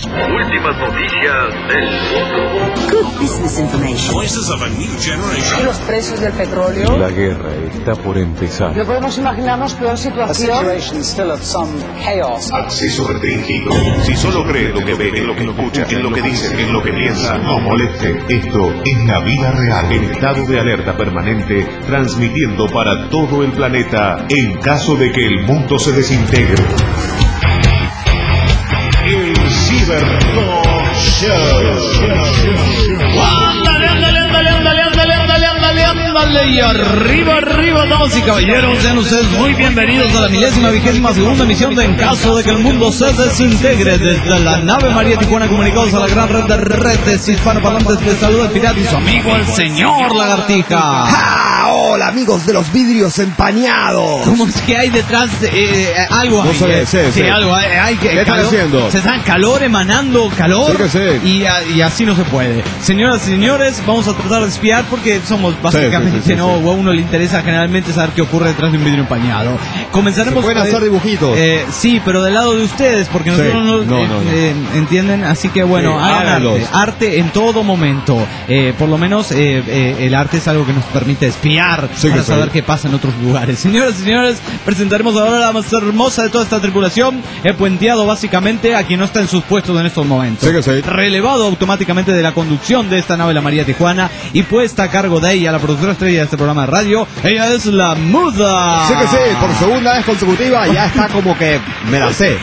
Últimas noticias del mundo. Good business information. Voices of a new generation. Y los precios del petróleo. La guerra está por empezar. No podemos imaginarnos peor situación. Acceso restringido. Si solo cree lo que ve, en lo que escucha, en lo que dice, en lo que piensa, No moleste. Esto es la vida real. en estado de alerta permanente, transmitiendo para todo el planeta en caso de que el mundo se desintegre. El Cibertalk Show. Ándale, y arriba, damas y caballeros, sean ustedes muy bienvenidos a la 22ª emisión de En caso de que el mundo se desintegre, desde la nave María Tijuana, comunicados a la gran red de redes hispanoparlantes. Les saluda el pirata y su amigo el señor Lagartija. ¡Ah! Hola, amigos de los vidrios empañados. ¿Cómo es que hay detrás algo? No Hay, sé, sí. algo hay que ¿Qué están calor, haciendo? se está calor, emanando calor. Sí que sí. Y así no se puede. Señoras y señores, vamos a tratar de espiar porque somos básicamente sí. a uno le interesa generalmente saber qué ocurre detrás de un vidrio empañado. Comenzaremos. Se pueden hacer dibujitos. Sí, pero del lado de ustedes, porque nosotros no. ¿Entienden? Así que bueno, hagan arte en todo momento. Por lo menos el arte es algo que nos permite espiar para saber qué pasa en otros lugares. Señoras y señores, presentaremos ahora a la más hermosa de toda esta tripulación. He puenteado básicamente a quien no está en sus puestos en estos momentos. Relevado automáticamente de la conducción de esta nave la María Tijuana y puesta a cargo de ella, la productora estrella de este programa de radio. Ella es la Muda. Sí, por segunda vez consecutiva ya está como que me la sé.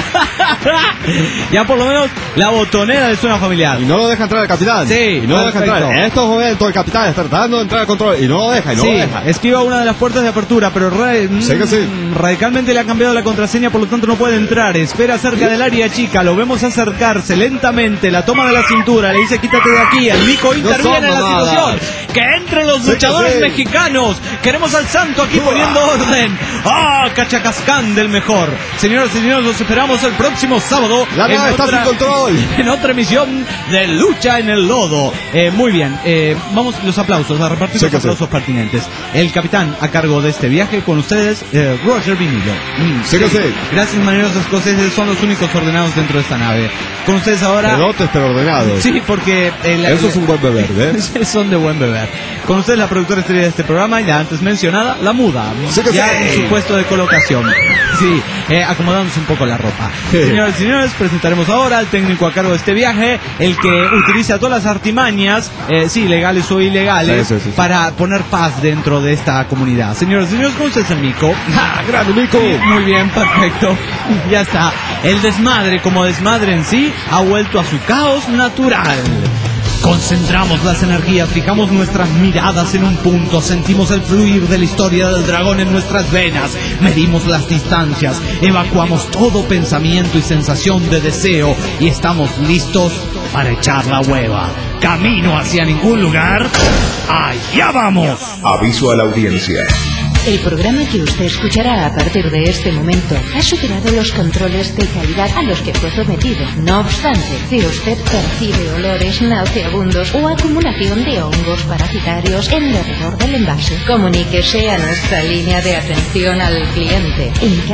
Ya por lo menos la botonera le suena familiar. Y no lo deja entrar el capitán. Sí, y no lo deja entrar. En estos momentos el capitán está tratando de entrar al control y no lo deja, esquiva una de las puertas de apertura, pero radicalmente le ha cambiado la contraseña, por lo tanto no puede entrar. Espera cerca del área chica, lo vemos acercarse lentamente, la toma de la cintura, le dice quítate de aquí, el Mico interviene en la situación. Que entren los luchadores mexicanos. Queremos al santo aquí poniendo orden. Cachacascán del mejor. Señoras y señores, los esperamos el próximo sábado. La nave está sin control. En otra emisión de Lucha en el Lodo. Muy bien, vamos los aplausos, a repartir los aplausos pertinentes. El capitán a cargo de este viaje con ustedes, Roger Vinillo. Gracias, marineros escoceses, son los únicos ordenados dentro de esta nave. Con ustedes ahora... Pelotes pero ordenados. Sí, porque... Eso es un buen beber, ¿ves? Son de buen beber. Con ustedes la productora estrella de este programa, ya antes mencionada, la Muda. En su puesto de colocación. Acomodándose un poco la ropa. Señoras y señores, presentaremos ahora al técnico a cargo de este viaje, el que utiliza todas las artimañas, legales o ilegales, para poner paz dentro de esta comunidad. Señoras y señores, ¿cómo es el Mico? ¡Grande Mico! Muy bien, perfecto. Ya está. El desmadre, como desmadre en sí, ha vuelto a su caos natural. Concentramos las energías, fijamos nuestras miradas en un punto, sentimos el fluir de la historia del dragón en nuestras venas, medimos las distancias, evacuamos todo pensamiento y sensación de deseo y estamos listos para echar la hueva. Camino hacia ningún lugar. ¡Allá vamos! Aviso a la audiencia. El programa que usted escuchará a partir de este momento ha superado los controles de calidad a los que fue sometido. No obstante, si usted percibe olores nauseabundos o acumulación de hongos parasitarios en alrededor del envase, comuníquese a nuestra línea de atención al cliente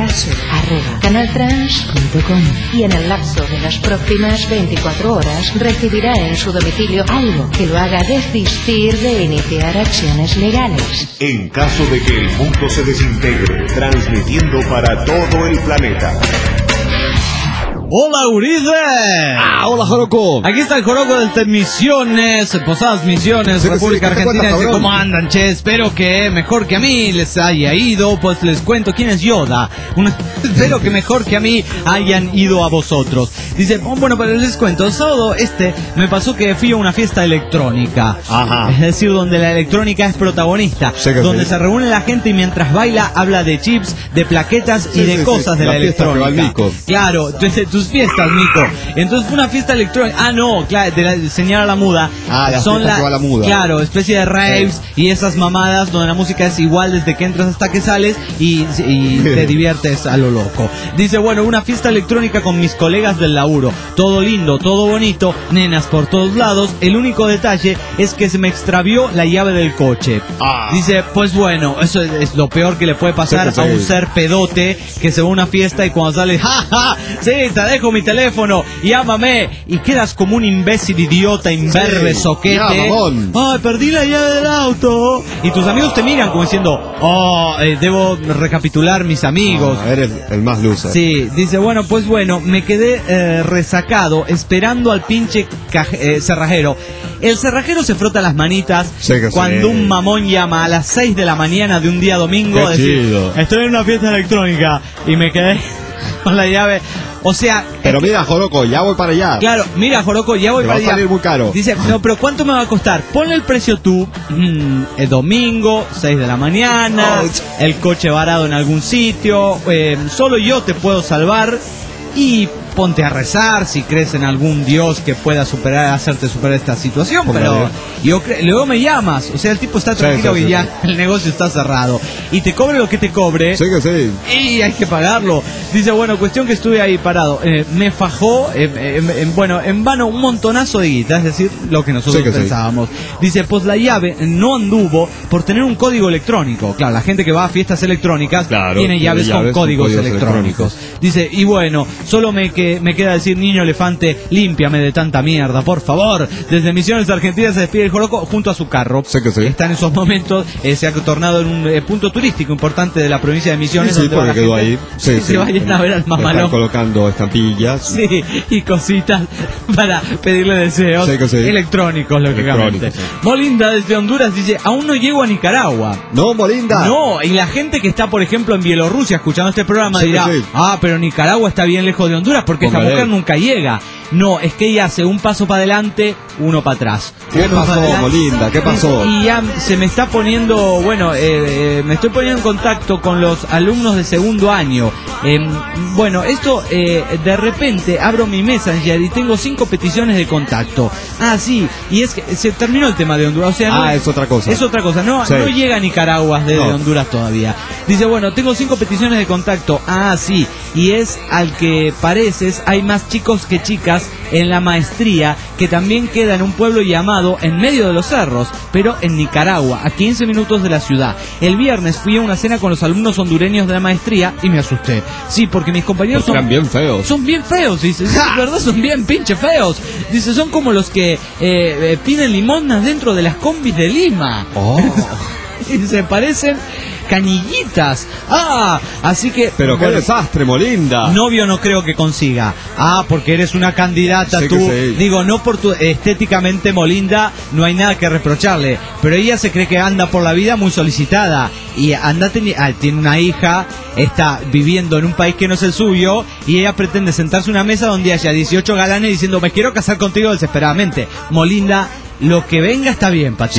encaso@canaltrans.com y en el lapso de las próximas 24 horas recibirá en su domicilio algo que lo haga desistir de iniciar acciones legales. En caso de que el mundo se desintegre, transmitiendo para todo el planeta. ¡Hola, Uribe! ¡Hola, Joroco! Aquí está el Joroco de Misiones, Posadas Misiones, República Argentina. Dice, ¿cómo andan, che? Espero que mejor que a mí les haya ido. Pues les cuento quién es Yoda. Espero que mejor que a mí hayan ido a vosotros. Dice, bueno, pero les cuento. El sábado me pasó que fui a una fiesta electrónica. Es decir, donde la electrónica es protagonista. Donde se reúne la gente y mientras baila habla de chips, de plaquetas y de cosas de la electrónica. Claro, entonces tus fiestas, Nico. Entonces fue una fiesta electrónica. De señalar la Muda. Son la Muda. Claro, especie de raves y esas mamadas donde la música es igual desde que entras hasta que sales y te diviertes a lo loco. Dice, bueno, una fiesta electrónica con mis colegas del laburo. Todo lindo, todo bonito, nenas por todos lados. El único detalle es que se me extravió la llave del coche. Dice, pues bueno, eso es lo peor que le puede pasar a un ser pedote que se va a una fiesta y cuando sale, ¡ja, ja! Sí, Bolita, dejo mi teléfono, llámame. Y quedas como un imbécil, idiota, imberbe, soquete. Ay, perdí la llave del auto. Y tus amigos te miran como diciendo, debo recapitular mis amigos. Eres el más loser. Sí, dice, pues me quedé resacado esperando al pinche cerrajero. El cerrajero se frota las manitas cuando un mamón llama a las 6 de la mañana de un día domingo a decir, estoy en una fiesta electrónica y me quedé con la llave. O sea... Pero mira, Joroco, ya voy para allá. Claro, mira, Joroco, ya voy para allá. Va a salir muy caro. Dice, no, pero ¿cuánto me va a costar? Ponle el precio tú. El domingo, 6 de la mañana, el coche varado en algún sitio, solo yo te puedo salvar y... ponte a rezar si crees en algún Dios que pueda hacerte superar esta situación, pero luego me llamas, o sea, el tipo está tranquilo y ya el negocio está cerrado y te cobre lo que te cobre y hay que pagarlo. Dice, cuestión que estuve ahí parado, me fajó en vano un montonazo de guita, es decir, lo que nosotros pensábamos. Dice, pues la llave no anduvo por tener un código electrónico. Claro, la gente que va a fiestas electrónicas tiene llaves con códigos electrónicos. Dice, y solo me queda decir, niño elefante, límpiame de tanta mierda, por favor. Desde Misiones Argentinas se despide el Joroco junto a su carro. Está en esos momentos, se ha tornado en un punto turístico importante de la provincia de Misiones. Sí, porque quedó ahí. Se vayan a ver al mamalón. Están colocando estampillas. Sí, y cositas para pedirle deseos electrónicos, lógicamente. Molinda desde Honduras dice, aún no llego a Nicaragua. No, Molinda. No, y la gente que está, por ejemplo, en Bielorrusia escuchando este programa dirá, pero Nicaragua está bien lejos de Honduras porque esta mujer nunca llega. No, es que ella hace un paso para adelante, uno para atrás. ¿Qué pasó, Molinda? ¿Qué pasó? Y ya se me está poniendo, me estoy poniendo en contacto con los alumnos de segundo año. Esto, de repente abro mi Messenger y tengo 5 peticiones de contacto. Sí, y es que se terminó el tema de Honduras. O sea, es otra cosa. Es otra cosa, no llega a Nicaragua desde Honduras todavía. Dice, tengo 5 peticiones de contacto. Sí, y es al que pareces, hay más chicos que chicas en la maestría, que también queda en un pueblo llamado En Medio de los Cerros, pero en Nicaragua, a 15 minutos de la ciudad. El viernes fui a una cena con los alumnos hondureños de la maestría y me asusté. Sí, porque mis compañeros eran bien feos. Son bien feos, dice. Es verdad, son bien pinche feos. Dice, son como los que piden limonas dentro de las combis de Lima. Y se parecen canillitas. Así que... Pero qué desastre, Molinda. Novio no creo que consiga. Porque eres una candidata, tú. Digo, no por tu... Estéticamente, Molinda, no hay nada que reprocharle. Pero ella se cree que anda por la vida muy solicitada. Y tiene una hija, está viviendo en un país que no es el suyo, y ella pretende sentarse en una mesa donde haya 18 galanes diciendo, me quiero casar contigo desesperadamente. Molinda, lo que venga está bien, Pachi.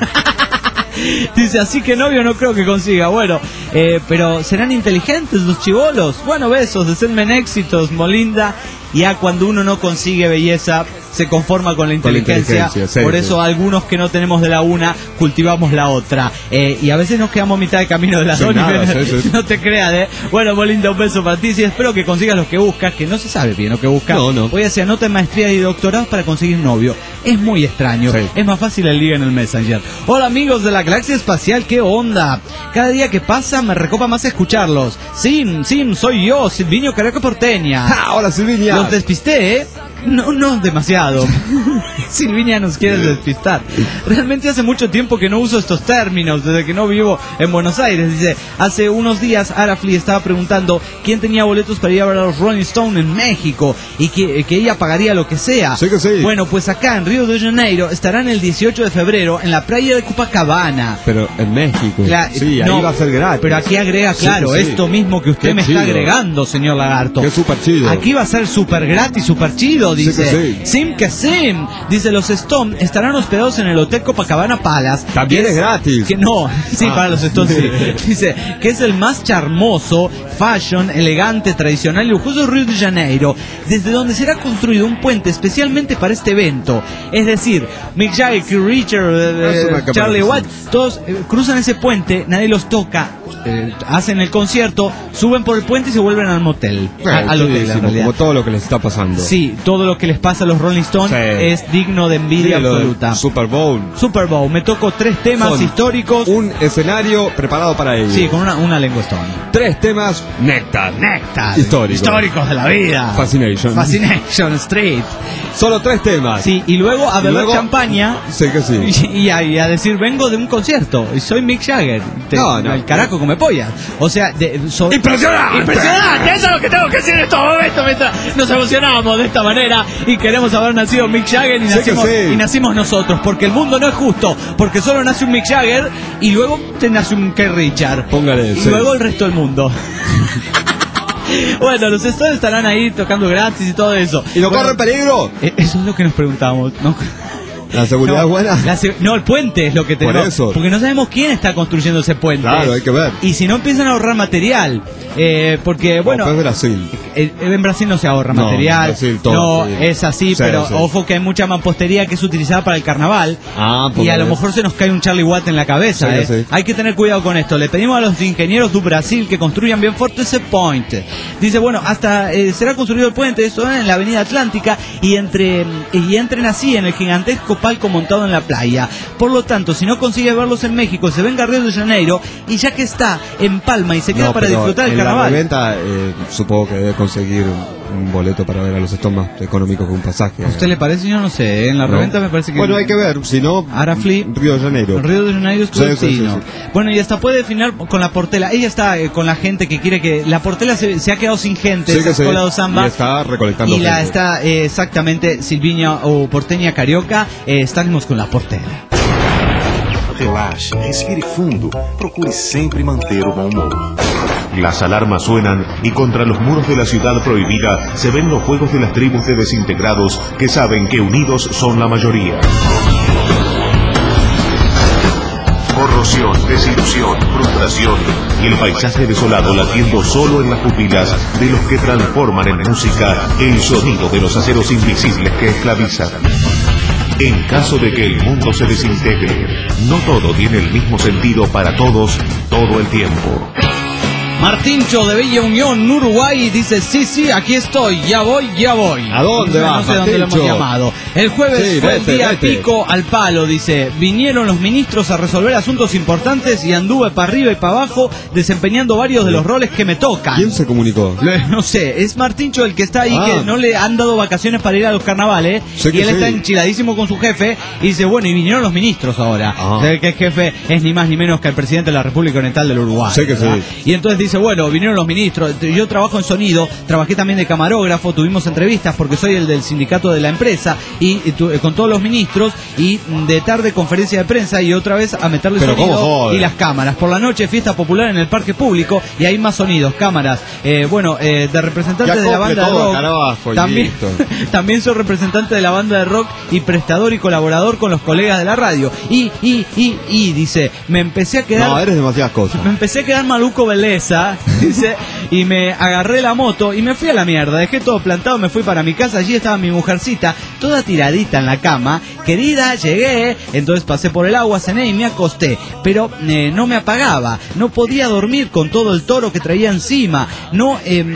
Dice, así que novio no creo que consiga. Pero serán inteligentes los chibolos. Besos, deseenme en éxitos, Molinda. Ya cuando uno no consigue belleza, se conforma con la inteligencia. Por eso algunos que no tenemos de la una, cultivamos la otra. Y a veces nos quedamos a mitad de camino de las dos. No te creas, Molinda, un beso para ti. Sí, espero que consigas lo que buscas, que no se sabe bien lo que buscas. Voy a hacer nota en maestría y doctorados para conseguir novio. Es muy extraño. Es más fácil el liga en el Messenger. Hola amigos de la galaxia espacial, ¿qué onda? Cada día que pasa me recopa más escucharlos. Sim, soy yo, Silvinio Carioca Porteña. Hola Silvinia. Los despisté, No demasiado. Silvinia nos quiere despistar. Realmente hace mucho tiempo que no uso estos términos, desde que no vivo en Buenos Aires. Dice, hace unos días Arafli estaba preguntando quién tenía boletos para ir a ver a los Rolling Stones en México y que ella pagaría lo que sea. Sí. Bueno, pues acá en Río de Janeiro estarán el 18 de febrero en la playa de Copacabana. Pero en México. Sí, ahí va a ser gratis. Pero aquí agrega, esto mismo que usted me está agregando, señor Lagarto. Qué súper chido. Aquí va a ser súper gratis, súper chido. Dice, Sim que Sim. Dice, los Stones estarán hospedados en el Hotel Copacabana Palace. También es gratis. Para los Stones sí. Dice, que es el más charmoso, fashion, elegante, tradicional y lujoso de Río de Janeiro, desde donde será construido un puente especialmente para este evento. Es decir, Mick Jagger, Richard, Charlie Watt, todos cruzan ese puente, nadie los toca hacen el concierto, suben por el puente y se vuelven al motel, al hotel, en realidad. Como todo lo que les está pasando. Sí, todo lo que les pasa a los Rolling Stones es digno de envidia absoluta. Super Bowl. Me tocó 3 temas históricos. Un escenario preparado para ellos. Sí, con una lengua Stone. 3 temas néctar. Históricos de la vida. Fascination Street. Solo 3 temas. Sí, y luego a beber champaña. Sí que sí. Y a decir, vengo de un concierto y soy Mick Jagger. El carajo come pollas. O sea, ¡impresionante! Eso es lo que tengo que decir en estos momentos mientras nos emocionamos de esta manera y queremos haber nacido Mick Jagger y nacimos nosotros, porque el mundo no es justo, porque solo nace un Mick Jagger y luego te nace un Keith Richards. Póngale. Y luego el resto del mundo. Bueno, los Stones estarán ahí tocando gratis y todo eso. ¿Y no corre peligro? Eso es lo que nos preguntamos, ¿no? ¿La seguridad es buena? No, el puente es lo que tenemos. Por eso. Porque no sabemos quién está construyendo ese puente. Claro, hay que ver. Y si no empiezan a ahorrar material, porque bueno, es Brasil. En Brasil no se ahorra material. Brasil, todo, sí. Es así, pero ojo que hay mucha mampostería que es utilizada para el carnaval. Y a lo mejor se nos cae un Charlie Watt en la cabeza. Sí. Hay que tener cuidado con esto. Le pedimos a los ingenieros de Brasil que construyan bien fuerte ese puente. Dice, bueno, hasta será construido el puente, eso en la avenida Atlántica, y entren así en el gigantesco palco montado en la playa. Por lo tanto, si no consigue verlos en México, se venga a Río de Janeiro, y ya que está en Palma y se queda para disfrutar el carnaval. En la reventa, supongo que debe conseguir un boleto para ver a los Stones más económicos que un pasaje. ¿A usted le parece? Yo no sé, en la reventa me parece que... Bueno, hay que ver, si no, Río de Janeiro. Río de Janeiro es tu destino. Bueno, y hasta puede definir con la Portela. Ella está con la gente que quiere que... La Portela se ha quedado sin gente, se ha colado samba. Y está recolectando gente. La está, exactamente, Silviña o Porteña Carioca, estamos con la Portela. Relaxe, respire fundo, procure siempre manter o bom humor. Las alarmas suenan y contra los muros de la ciudad prohibida se ven los fuegos de las tribus de desintegrados que saben que unidos son la mayoría. Corrosión, desilusión, frustración y el paisaje desolado latiendo solo en las pupilas de los que transforman en música el sonido de los aceros invisibles que esclavizan. En caso de que el mundo se desintegre, no todo tiene el mismo sentido para todos todo el tiempo. Martincho de Bella Unión, Uruguay, dice, sí, aquí estoy, ya voy. ¿A dónde vas, No sé dónde lo hemos llamado. El jueves fue el día pico al palo, dice, vinieron los ministros a resolver asuntos importantes y anduve para arriba y para abajo desempeñando varios de los roles que me tocan. ¿Quién se comunicó? No sé, es Martincho el que está ahí, que no le han dado vacaciones para ir a los carnavales, y él está enchiladísimo con su jefe, y dice, bueno, y vinieron los ministros ahora. O sea, que el jefe es ni más ni menos que el presidente de la República Oriental del Uruguay. Y entonces dice, bueno, vinieron los ministros, yo trabajo en sonido, trabajé también de camarógrafo, tuvimos entrevistas porque soy el del sindicato de la empresa, y con todos los ministros, y de tarde conferencia de prensa y otra vez a meterle sonido y las cámaras. Por la noche fiesta popular en el parque público y hay más sonidos, cámaras, de representantes de la banda de rock. También soy representante de la banda de rock y prestador y colaborador con los colegas de la radio. Y dice, me empecé a quedar... No, eres demasiadas cosas. Me empecé a quedar maluco belleza, dice, y me agarré la moto y me fui a la mierda, dejé todo plantado, me fui para mi casa, allí estaba mi mujercita, toda tiradita en la cama, querida, llegué, entonces pasé por el agua, cené y me acosté, pero no me apagaba, no podía dormir con todo el toro que traía encima, no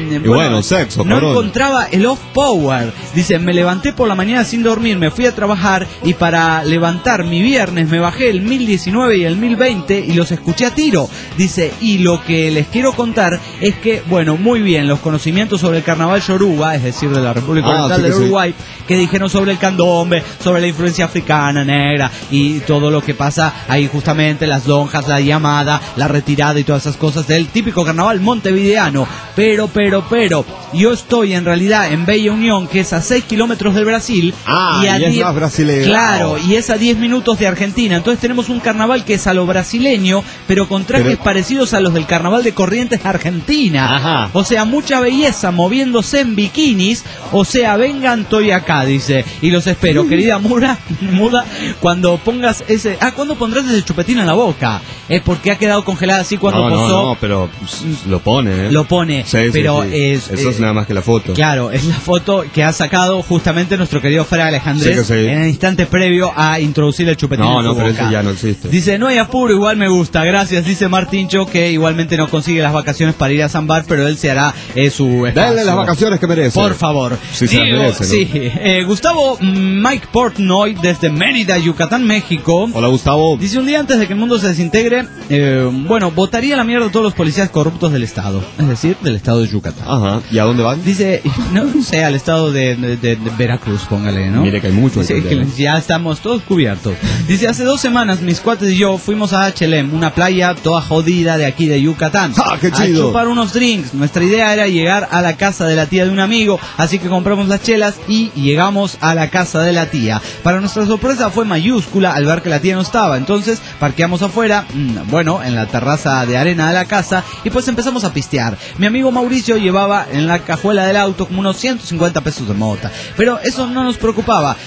encontraba el off power, dice, me levanté por la mañana sin dormir, me fui a trabajar y para levantar mi viernes me bajé el 1019 y el 1020 y los escuché a tiro, dice, y lo que les quiero contar es que, bueno, muy bien, los conocimientos sobre el carnaval yoruba, es decir, de la República Oriental del Uruguay, que dijeron sobre el candombe, sobre la influencia africana, negra, y todo lo que pasa ahí justamente, las lonjas, la llamada, la retirada y todas esas cosas del típico carnaval montevideano. Pero, yo estoy en realidad en Bella Unión, que es a 6 kilómetros del Brasil, y es más brasileño. Claro, y es a 10 minutos de Argentina. Entonces tenemos un carnaval que es a lo brasileño, pero con trajes parecidos a los del carnaval de Corrientes, Argentina. Ajá. O sea, mucha belleza moviéndose en bikinis. O sea, vengan, estoy acá, dice, y los espero, querida muda, cuando pongas ese... ¿cuándo pondrás ese chupetín en la boca? porque ha quedado congelada así cuando posó. No, pero lo pone, ¿eh? Lo pone, Sí, pero sí. es... Eso es nada más que la foto. Claro, es la foto que ha sacado justamente nuestro querido Fra Alejandrés Sí. en el instante previo a introducir el chupetín en su pero boca. ese ya no existe. Dice, no hay apuro, igual me gusta, gracias. Dice Martincho que igualmente no consigue las vacaciones para ir a Zambar, pero él se hará su espacio. Dale las vacaciones que merece. Por favor. Sí, se las merece, ¿no? Sí. Gustavo Mike Portnoy desde Mérida, Yucatán, México. Hola, Gustavo. Dice, un día antes de que el mundo se desintegre, votaría a la mierda a todos los policías corruptos del estado. Es decir, del estado de Yucatán. Ajá. ¿Y a dónde van? Dice, no sé, al estado de Veracruz, póngale, ¿no? Mire que hay muchos. Sí, que ya estamos todos cubiertos. Dice, hace 2 semanas mis cuates y yo fuimos a HLM, una playa toda jodida de aquí de Yucatán. ¡Ah, qué chido! A chupar unos drinks. Nuestra idea era llegar a la casa de la tía de un amigo, así que compramos las chelas y llegamos a la casa de la tía. Para nuestra sorpresa fue mayúscula al ver que la tía no estaba. Entonces parqueamos afuera, en la terraza de arena de la casa, y pues empezamos a pistear. Mi amigo Mauricio llevaba en la cajuela del auto como unos 150 pesos de mota. Pero eso no nos preocupaba.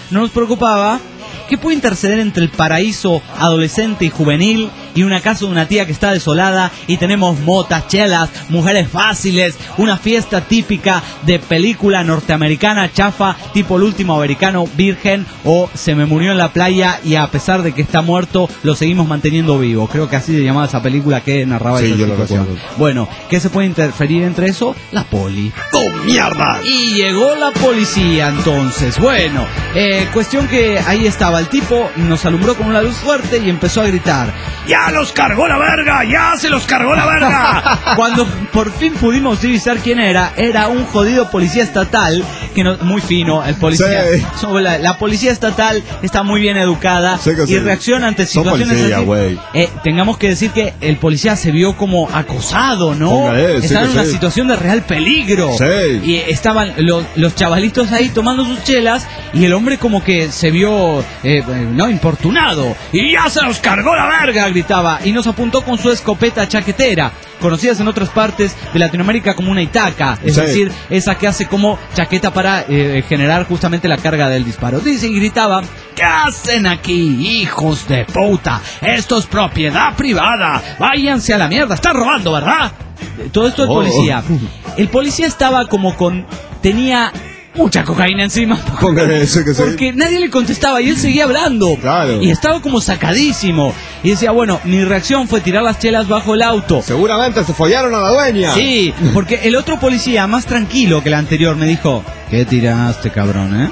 ¿Qué puede interceder entre el paraíso adolescente y juvenil y una casa de una tía que está desolada y tenemos motas, chelas, mujeres fáciles, una fiesta típica de película norteamericana chafa tipo El último americano virgen o Se me murió en la playa y a pesar de que está muerto lo seguimos manteniendo vivo? Creo que así se llamaba esa película que narraba esa situación. Bueno, ¿qué se puede interferir entre eso? La poli. ¡Oh, mierda! Y llegó la policía entonces. Bueno, cuestión que ahí estaba el tipo, nos alumbró con una luz fuerte y empezó a gritar: ¡ya los cargó la verga! ¡Ya se los cargó la verga! Cuando por fin pudimos divisar quién era un jodido policía estatal, que no, muy fino, el policía. Sí. La policía estatal está muy bien educada y reacciona ante situaciones así. Tengamos que decir que el policía se vio como acosado, ¿no? Estaba en una situación de real peligro. Sí. Y estaban los chavalitos ahí tomando sus chelas y el hombre como que se vio importunado. ¡Y ya se los cargó la verga! Gritaba y nos apuntó con su escopeta chaquetera, conocidas en otras partes de Latinoamérica como una itaca, es decir, esa que hace como chaqueta para generar justamente la carga del disparo. Dice y gritaba: ¿qué hacen aquí, hijos de puta? Esto es propiedad privada, váyanse a la mierda, están robando, ¿verdad? Todo esto el policía. El policía estaba como tenía mucha cocaína encima. Porque nadie le contestaba y él seguía hablando. Claro. Y estaba como sacadísimo. Y decía, bueno, mi reacción fue tirar las chelas bajo el auto. Seguramente se follaron a la dueña. Sí, porque el otro policía, más tranquilo que el anterior, me dijo: ¿qué tiraste, cabrón,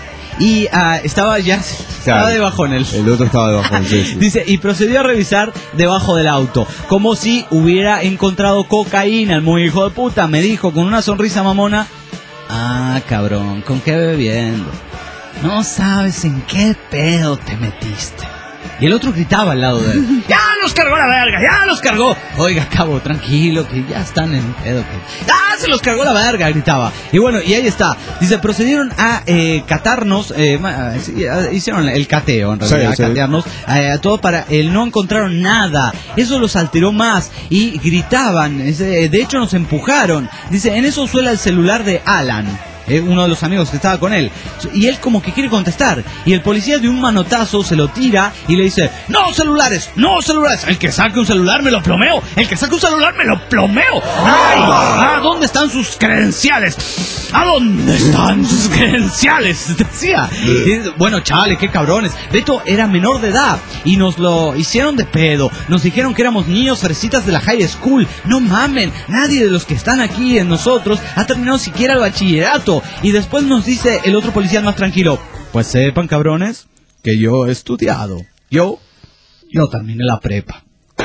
Y estaba de bajón el otro estaba de bajón, sí. Dice, y procedió a revisar debajo del auto, como si hubiera encontrado cocaína. El muy hijo de puta me dijo con una sonrisa mamona: ah, cabrón, ¿con qué bebiendo? No sabes en qué pedo te metiste. Y el otro gritaba al lado de él: ¡ya los cargó la verga! ¡Ya los cargó! Oiga, cabo, tranquilo, que ya están en pedo. ¡Ah, se los cargó la verga! Gritaba. Y bueno, y ahí está. Dice, procedieron a catarnos, hicieron el cateo, en realidad, a catearnos, todo para... no encontraron nada. Eso los alteró más. Y gritaban, de hecho nos empujaron. Dice, en eso suena el celular de Alan, uno de los amigos que estaba con él, y él como que quiere contestar, y el policía de un manotazo se lo tira y le dice: ¡no celulares! ¡no celulares! El que saque un celular me lo plomeo. El que saque un celular me lo plomeo. ¡Ay! ¿A dónde están sus credenciales? ¿A dónde están sus credenciales? Decía. Bueno, chale, qué cabrones. Beto era menor de edad y nos lo hicieron de pedo. Nos dijeron que éramos niños fresitas de la high school. No mamen, nadie de los que están aquí en nosotros ha terminado siquiera el bachillerato. Y después nos dice el otro policía más tranquilo: pues sepan, cabrones, que yo he estudiado. Yo terminé la prepa.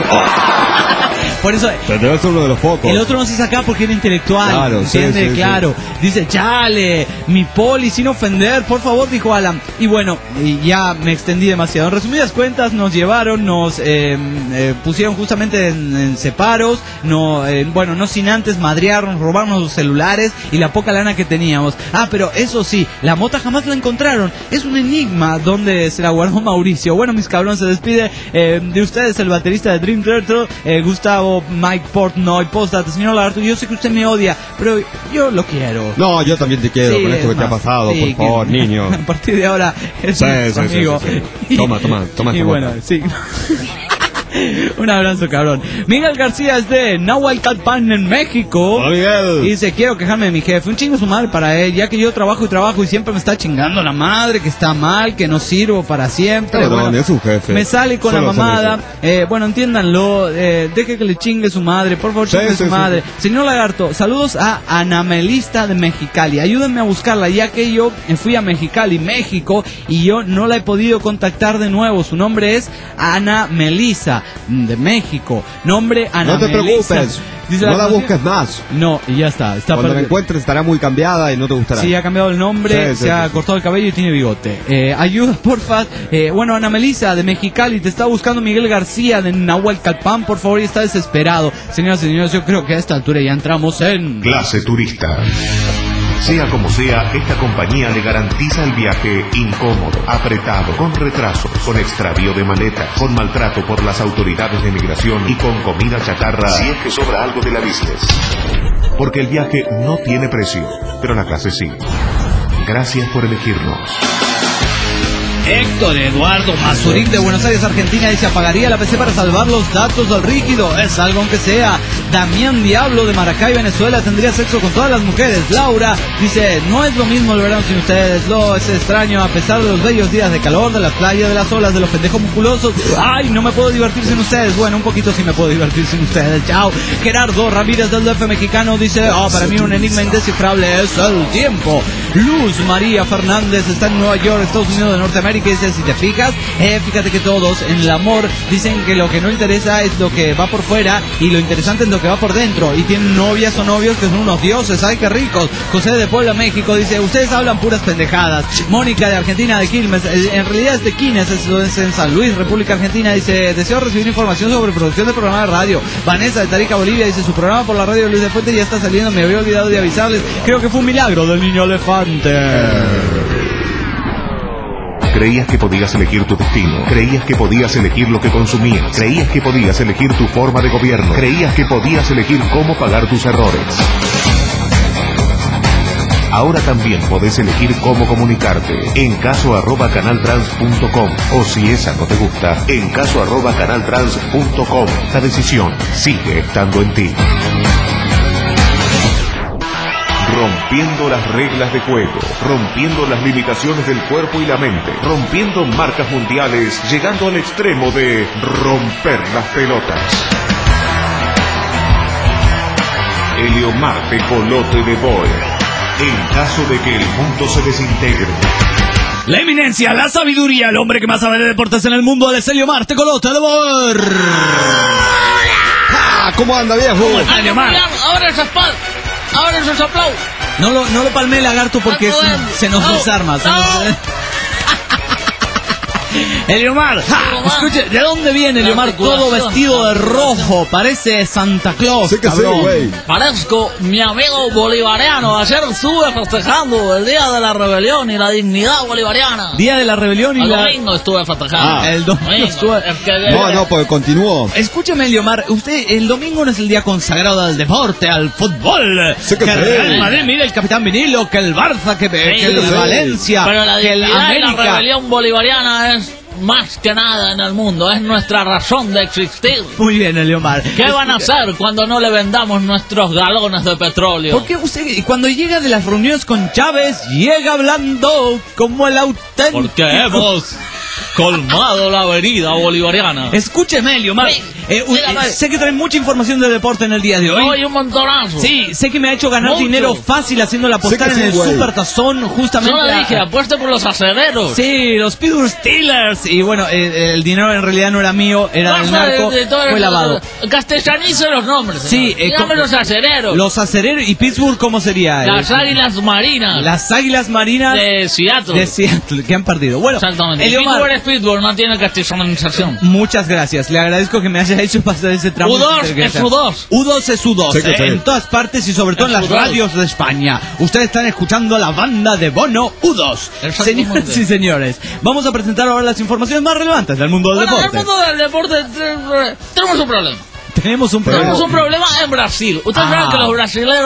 Por eso debe ser uno de los pocos. el otro no se saca porque era intelectual, claro, ¿entiende? Sí. Claro. Dice: chale, mi poli, sin ofender, por favor, dijo Alan. Y bueno, ya me extendí demasiado. En resumidas cuentas, nos llevaron, nos pusieron justamente en separos, no sin antes madrearnos, robarnos los celulares y la poca lana que teníamos. Ah, pero eso sí, la mota jamás la encontraron. Es un enigma donde se la guardó Mauricio. Bueno, mis cabrones, se despide de ustedes el baterista de Dream Turtle, Gustavo Mike Portnoy. Postdata, señor Lagarto, yo sé que usted me odia, pero yo lo quiero. No, yo también te quiero, Sí, con esto que te ha pasado, por favor, niño. A partir de ahora es Sí, nuestro amigo. sí. Toma. Y bueno, sí. Un abrazo, cabrón. Miguel García es de Nahualcalpan, en México. Hola, Miguel. Y dice, quiero quejarme de mi jefe. Un chingo su madre para él, ya que yo trabajo y siempre me está chingando la madre, que está mal, que no sirvo para siempre. Cabrón, bueno, es su jefe. me sale con Solo la mamada. Bueno, entiéndanlo. Deje que le chingue su madre. Por favor, chingue su madre. Señor Lagarto, saludos a Ana Melista de Mexicali. Ayúdenme a buscarla, ya que yo fui a Mexicali, México, y yo no la he podido contactar de nuevo. Su nombre es Ana Melisa de México. Nombre Ana Melisa. No te preocupes. Dice, no la busques más. No, y ya está. Cuando la encuentres estará muy cambiada y no te gustará. Sí, ha cambiado el nombre, se ha cortado el cabello y tiene bigote. Ayuda, porfa. Bueno, Ana Melisa de Mexicali, te está buscando Miguel García de Nahualcalpan, por favor, y está desesperado. Señoras y señores, yo creo que a esta altura ya entramos en... Clase turista. Sea como sea, esta compañía le garantiza el viaje incómodo, apretado, con retrasos, con extravío de maletas, con maltrato por las autoridades de migración y con comida chatarra si es que sobra algo de la business. Porque el viaje no tiene precio, pero la clase sí. Gracias por elegirnos. Héctor Eduardo Mazurik de Buenos Aires, Argentina, dice, apagaría la PC para salvar los datos del rígido. Es algo aunque sea. Damián Diablo de Maracay, Venezuela, tendría sexo con todas las mujeres. Laura dice, no es lo mismo el verano sin ustedes. Lo es extraño a pesar de los bellos días de calor, de las playas, de las olas, de los pendejos musculosos. Ay, no me puedo divertir sin ustedes. Bueno, un poquito sí me puedo divertir sin ustedes. Chao. Gerardo Ramírez del DF mexicano dice, para mí un enigma indescifrable es el tiempo. Luz María Fernández está en Nueva York, Estados Unidos de Norteamérica, y dice, si te fijas, fíjate que todos en el amor dicen que lo que no interesa es lo que va por fuera y lo interesante es lo que va por dentro, y tienen novias o novios que son unos dioses. Ay, qué ricos. José de Puebla, México, dice, ustedes hablan puras pendejadas. Mónica de Argentina, de Quilmes, en realidad es de Quines, es en San Luis, República Argentina, dice, deseo recibir información sobre producción de programa de radio. Vanessa de Tarija, Bolivia, dice, su programa por la radio de Luis de Fuente ya está saliendo, me había olvidado de avisarles, creo que fue un milagro del niño elefante. Creías que podías elegir tu destino, creías que podías elegir lo que consumías, creías que podías elegir tu forma de gobierno, creías que podías elegir cómo pagar tus errores. Ahora también podés elegir cómo comunicarte en caso@canaltrans.com, o si esa no te gusta, en caso@canaltrans.com. La decisión sigue estando en ti. Rompiendo las reglas de juego, rompiendo las limitaciones del cuerpo y la mente, rompiendo marcas mundiales, llegando al extremo de romper las pelotas. Eliomar Tecolote de Boer. En caso de que el mundo se desintegre. La eminencia, la sabiduría, el hombre que más sabe de deportes en el mundo, es Eliomar Tecolote de Boer. ¿Cómo anda, viejo? Eliomar. Ahora esos aplausos. No lo palme, Lagarto, porque se nos desarma. Eliomar, escuche, ¿de dónde viene Eliomar todo vestido de rojo? Parece Santa Claus, sí que cabrón. sí, güey. Parezco mi amigo bolivariano. Ayer estuve festejando el Día de la Rebelión y la dignidad bolivariana. Día de la Rebelión y el la... domingo estuve festejando. El domingo estuve... No, porque continuó. Escúcheme, Eliomar, usted, el domingo no es el día consagrado al deporte, al fútbol. Sí que el sí. Real Madrid, mire, el capitán Vinilo, que el Barça, que el Valencia, pero la que el dignidad y la América. rebelión bolivariana es más que nada en el mundo, es nuestra razón de existir. Muy bien, Eliomar. ¿Qué van a hacer cuando no le vendamos nuestros galones de petróleo? Porque usted, cuando llega de las reuniones con Chávez, llega hablando como el auténtico... Porque hemos colmado la avenida bolivariana. Escúcheme, Eliomar. Sé que trae mucha información de deporte en el día de hoy. Hoy un montonazo. Sí, sé que me ha hecho ganar Mucho. dinero fácil haciéndole apostar Sé que en el sí, güey. Supertazón, justamente. Yo le dije, apueste por los acereros. Sí, los Pittsburgh Steelers. Y bueno, el dinero en realidad no era mío, era del narco, fue lavado. Castellanice los nombres. Sí, dígame los acereros. Los acereros. ¿Y Pittsburgh cómo sería? Las águilas marinas. Las águilas marinas de Seattle. de Seattle, que han perdido. Bueno, Exactamente. Eliomar, Pittsburgh es Pittsburgh, no tiene castellanización. muchas gracias. Le agradezco que me haya hecho pasar ese tramo. U2 es U2. U2 es U2. Sí que sí. En todas partes y sobre todo en Es las U2. radios de España. Ustedes están escuchando la banda de Bono U2. Exactamente. Señoras y señores, vamos a presentar ahora las informaciones más relevantes del mundo del Bueno, en el deporte. mundo del deporte tenemos un problema. Tenemos un Tenemos problema. un problema en Brasil. Ustedes saben que los brasileños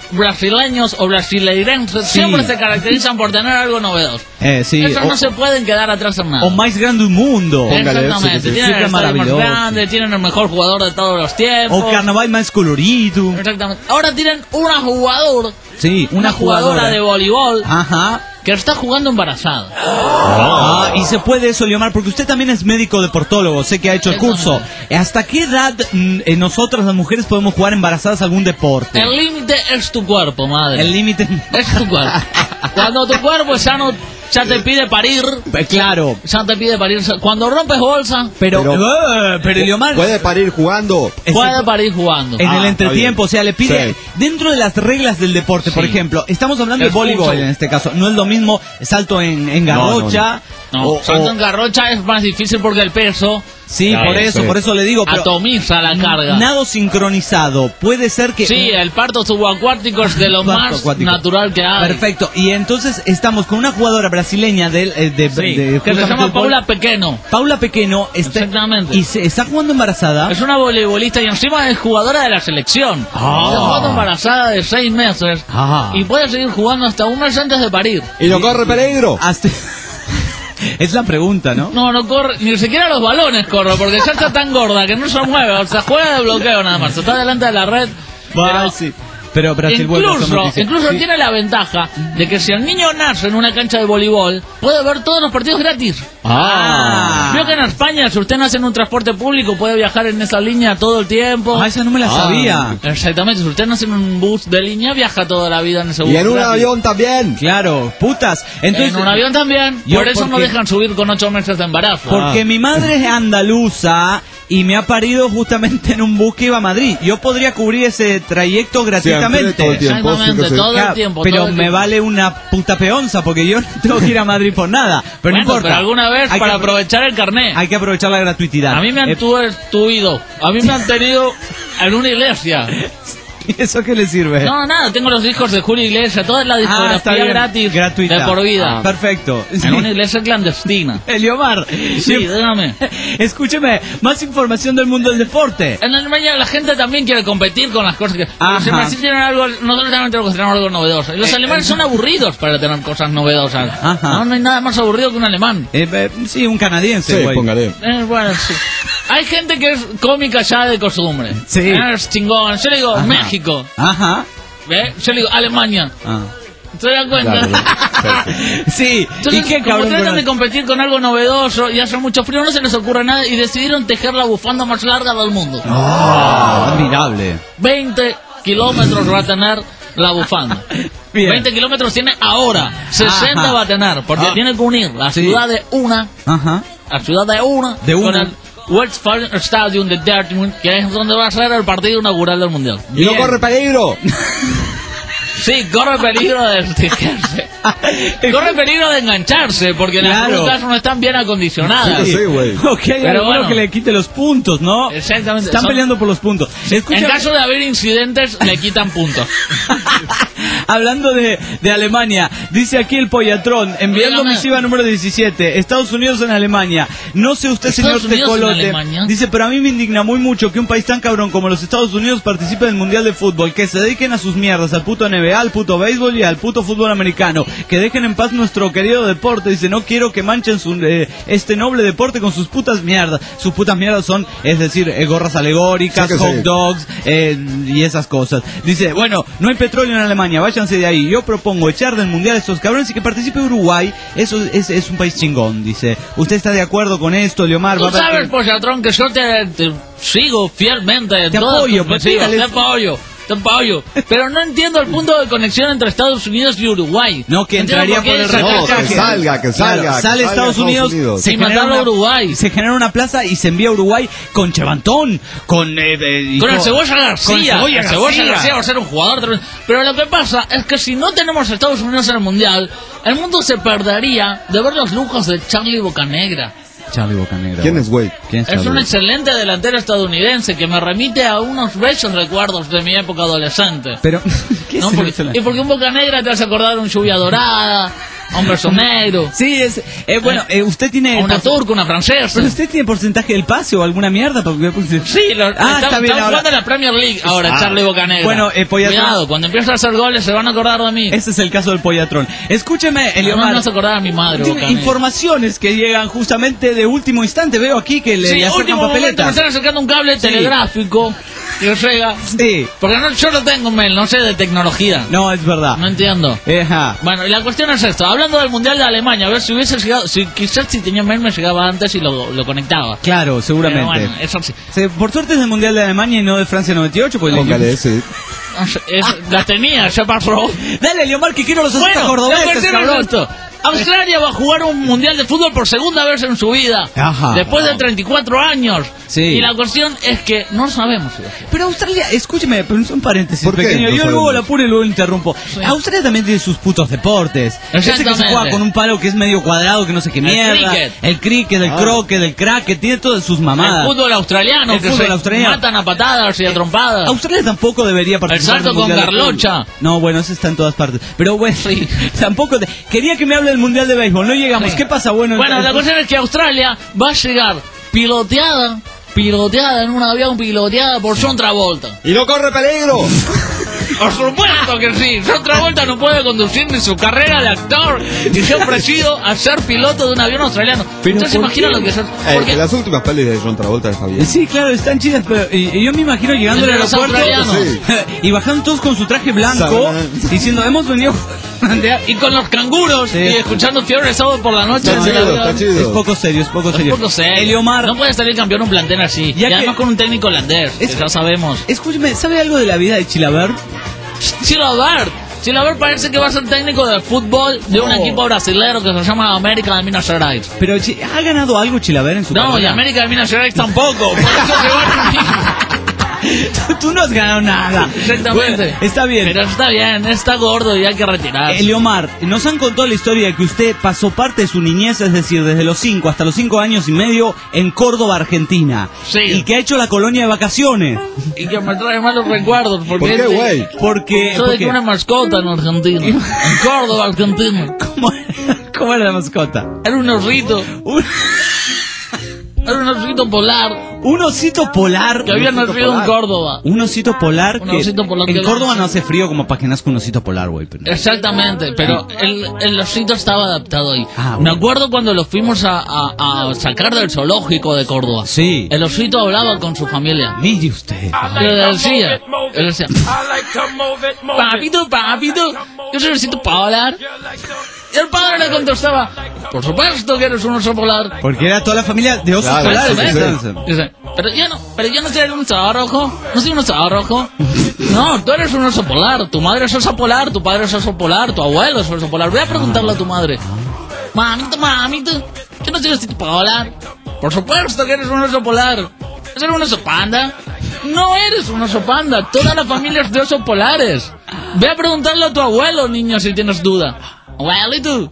brasileños o brasileirenses siempre se caracterizan por tener algo novedoso. Sí. Eso no se pueden quedar atrás en nada. O más grande del mundo. Exactamente. Sí, Tienen el estadio más grande, tienen el mejor jugador de todos los tiempos. O carnaval más colorido. Exactamente. Ahora tienen una jugadora. Sí, una jugadora de voleibol. Ajá. Que está jugando embarazada. Y se puede eso, Leomar, porque usted también es médico deportólogo, sé que ha hecho el curso. ¿Hasta qué edad nosotras las mujeres podemos jugar embarazadas algún deporte? El límite es tu cuerpo, madre. El límite es tu cuerpo. Cuando tu cuerpo ya te pide parir. Claro. Ya te pide parir. Cuando rompes bolsa. Pero Leomar. ¿Puede parir jugando? Puede parir jugando. En el entretiempo, o sea, le pide. Sí. Dentro de las reglas del deporte, por ejemplo, estamos hablando de voleibol en este caso. No es lo mismo salto en garrocha. No, salto en garrocha es más difícil porque el peso. Sí, por eso le digo. Pero atomiza la carga. Nado sincronizado. Puede ser que. Sí, el parto subacuático es de lo más natural que hay. Perfecto. Y entonces estamos con una jugadora brasileña que se llama Paula Pequeno. Paula Pequeno exactamente. Y se está jugando embarazada. Es una voleibolista y encima es jugadora de la selección. Está jugando embarazada de 6 meses. Y puede seguir jugando hasta un mes antes de parir. ¿Y no corre peligro? Es la pregunta, ¿no? No corre, ni siquiera los balones corre, porque ya está tan gorda que no se mueve, o sea, juega de bloqueo nada más, está delante de la red. Pero Brasil incluso tiene la ventaja de que si el niño nace en una cancha de voleibol, puede ver todos los partidos gratis. Vio que en España, si usted nace en un transporte público, puede viajar en esa línea todo el tiempo. Esa no me la sabía. Exactamente, si usted nace en un bus de línea, viaja toda la vida en ese bus. Y en un avión también. Claro, putas. Entonces, en un avión también. Por eso no dejan subir con 8 meses de embarazo. Porque mi madre es andaluza y me ha parido justamente en un bus que iba a Madrid. Yo podría cubrir ese trayecto gratuitamente. Todo el tiempo, todo el tiempo. Pero me vale una puta peonza porque yo no tengo que ir a Madrid por nada. Pero no importa. Pero alguna vez para aprovechar el carnet. Hay que aprovechar la gratuidad. A mí me han tuido. A mí me han tenido en una iglesia. ¿Y eso qué le sirve? No, nada, tengo los discos de Julio Iglesias, toda la discografía gratis, gratuita, de por vida. Perfecto. En una iglesia clandestina. Eliomar. Sí, dígame. Escúcheme, más información del mundo del deporte. En Alemania la gente también quiere competir con las cosas que... Si en Brasil tienen algo, nosotros también tenemos que tener algo novedoso. Y los alemanes son aburridos para tener cosas novedosas. No hay nada más aburrido que un alemán. Sí, un canadiense. Sí, póngale. Bueno, sí. Hay gente que es cómica ya de costumbre. Sí. Es chingón. Yo le digo México. ¿Ve? Yo le digo Alemania. ¿Se dan cuenta? Claro, sí. Entonces, ¿y qué como tratan de competir con algo novedoso y hace mucho frío, no se les ocurre nada y decidieron tejer la bufanda más larga del mundo. Admirable. 20 kilómetros va a tener la bufanda. Bien. 20 kilómetros tiene ahora. 60 va a tener, porque tiene que unir la ciudad de una. La ciudad de una. Con el Westfalenstadion de Dortmund, que es donde va a ser el partido inaugural del Mundial. ¿Y no corre peligro? Sí, corre peligro de estijarse. Corre peligro de engancharse, porque las rutas no están bien acondicionadas. Sí, güey. Pero bueno, que le quite los puntos, ¿no? Exactamente. Están peleando por los puntos. En caso de haber incidentes, le quitan puntos. Hablando de Alemania, dice aquí el Pollatrón, enviando misiva número 17, Estados Unidos en Alemania. No sé usted, señor Tecolote. Dice, pero a mí me indigna muy mucho que un país tan cabrón como los Estados Unidos participe del Mundial de Fútbol, que se dediquen a sus mierdas, al puto NBA, al puto béisbol y al puto fútbol americano. Que dejen en paz nuestro querido deporte. Dice, no quiero que manchen este noble deporte con sus putas mierdas. Sus putas mierdas son, es decir, gorras alegóricas, hot dogs y esas cosas. Dice, bueno, no hay petróleo en Alemania, váyanse de ahí. Yo propongo echar del mundial a estos cabrones y que participe Uruguay. Eso es un país chingón, dice. ¿Usted está de acuerdo con esto, Leomar? Tú sabes, Pollatrón, que yo te sigo fielmente. Te apoyo, te apoyo. Pero no entiendo el punto de conexión entre Estados Unidos y Uruguay. No, que entraría por el repechaje. Que salga. Claro, sale Estados Unidos. Se genera Uruguay. Se genera una plaza y se envía a Uruguay con Chevantón, con el Cebolla García. El Cebolla García va a ser un jugador. Pero lo que pasa es que si no tenemos a Estados Unidos en el Mundial, el mundo se perdería de ver los lujos de Charlie Bocanegra. Charlie Bocanegra. ¿Quién es, güey? Es un excelente delantero estadounidense que me remite a unos bellos recuerdos de mi época adolescente. Pero, ¿qué es porque un Bocanegra te hace acordar un Lluvia Dorada, un verso negro. Sí, bueno, usted tiene... Una turca, una francesa. ¿Pero usted tiene porcentaje del pase o alguna mierda? Sí, está bien. Estamos jugando en la Premier League ahora, Charlie Bocanegra. Bueno, Pollatrón. Cuidado, cuando empiece a hacer goles se van a acordar de mí. Ese es el caso del Pollatrón. Escúcheme, Eliomar. No se acordar a mi madre. Tiene informaciones que llegan justamente de último instante. Veo aquí que le acercan papeletas. Me están acercando un cable telegráfico que llega. Sí. Porque yo no tengo mail, no sé de tecnología. No, es verdad. No entiendo. Bueno, y la cuestión es esto. Hablando del Mundial de Alemania, a ver si hubiese llegado... quizás si tenía mail me llegaba antes y lo conectaba. Claro, seguramente. Pero bueno, eso sí. Por suerte es del Mundial de Alemania y no de Francia 98. Pues sí. La tenía, ya pasó. Dale, Eliomar, que quiero los acentos cordobeses, cabrón. Australia va a jugar un mundial de fútbol por segunda vez en su vida. Ajá. Después de 34 años. Sí. Y la cuestión es que no sabemos. Pero Australia, escúcheme, pero es un paréntesis pequeño. No yo luego lo apuro y luego interrumpo. Sí. Australia también tiene sus putos deportes. Ese que se juega con un palo que es medio cuadrado, que no sé qué mierda. El cricket, el croquet, el cracket, tiene todas sus mamadas. El fútbol australiano, el fútbol australiano. Matan a patadas y a trompadas. Australia tampoco debería participar. El salto con Garlocha. No, bueno, eso está en todas partes. Pero bueno, sí. Tampoco. Quería que me hable del Mundial de Béisbol. No llegamos. Sí. ¿Qué pasa? Bueno, la cuestión es que Australia va a llegar piloteada en un avión, piloteada por John Travolta. ¡Y no corre peligro! Por supuesto que sí. John Travolta no puede conducir ni su carrera de actor y se ha ofrecido a ser piloto de un avión australiano. ¿Ustedes se imaginan lo que es? Porque las últimas pelis de John Travolta está bien. Sí, claro, están chidas, pero y yo me imagino llegando al aeropuerto y bajando todos con su traje blanco diciendo, hemos venido y con los canguros y escuchando Fiebre de Sábado por la noche. Está chido. Es poco serio. Eliomar, no puede salir campeón un plantel así. Y además con un técnico holandés, que ya sabemos. Escúcheme, ¿sabe algo de la vida de Chilavert? Chilavert parece que va a ser técnico de fútbol de un equipo brasilero que se llama América de Minas Gerais. Pero ¿ha ganado algo Chilavert en su carrera? No, y América de Minas Gerais tampoco. Por eso se va Tú no has ganado nada. Exactamente. Bueno, está bien. Pero está bien, está gordo y hay que retirarse. Eliomar, nos han contado la historia de que usted pasó parte de su niñez, es decir, desde los 5 hasta los 5 años y medio, en Córdoba, Argentina. Sí. Y que ha hecho la colonia de vacaciones. Y que me trae malos recuerdos. ¿Por qué, güey? Porque... Soy de una mascota en Argentina. En Córdoba, Argentina. ¿Cómo era la mascota? Era un osito. Era un osito polar. Un osito polar. Que había nacido en Córdoba. Un osito polar que... En Córdoba no hace frío como para que nazca un osito polar, güey. Pero... Exactamente, pero el osito estaba adaptado ahí. Me acuerdo cuando lo fuimos a sacar del zoológico de Córdoba. Sí. El osito hablaba con su familia. Mire usted. Él decía, papito, yo soy osito polar. Y el padre le contestaba, por supuesto que eres un oso polar. Porque era toda la familia de osos polares. Dice, pero yo no soy un oso rojo. No soy un oso rojo. No, tú eres un oso polar. Tu madre es oso polar, tu padre es oso polar, tu abuelo es oso polar. Voy a preguntarle a tu madre. Mamito, yo no soy un oso polar. Por supuesto que eres un oso polar. ¿Eres un oso panda? No eres un oso panda. Toda la familia es de osos polares. Ve a preguntarle a tu abuelo, niño, si tienes duda. Abuelito,